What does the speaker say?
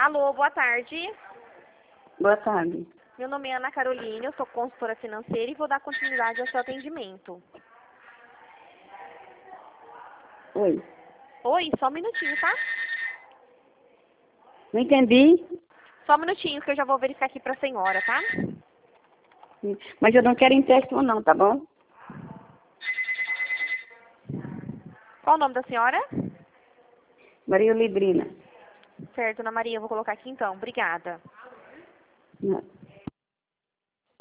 Alô, boa tarde. Boa tarde. Meu nome é Ana Carolina, eu sou consultora financeira e vou dar continuidade ao seu atendimento. Oi. Oi, só um minutinho, tá? Não entendi, Só um minutinho que eu já vou verificar aqui pra senhora, tá? mas eu não quero empréstimo não, tá bom? Qual o nome da senhora? Maria Librina. Certo, Ana Maria, eu vou colocar aqui então. Obrigada. Não.